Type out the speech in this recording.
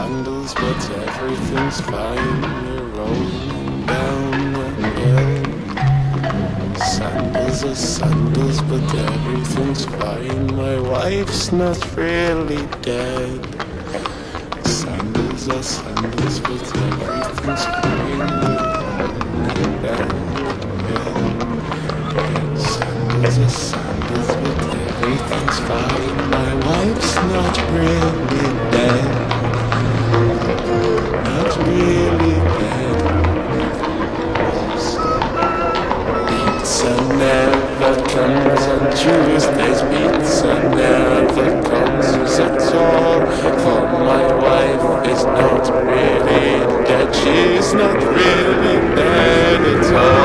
sandals, but everything's fine. We're rolling down the hill. Sandals are sandals, but everything's fine. My wife's not really dead. Sandals are sandals, but everything's fine. Sandals are sandals, but everything's fine. My wife's not really dead. Not really dead. Pizza never comes on Tuesdays. Pizza never comes at all. For my wife is not really dead. She's not really dead at all.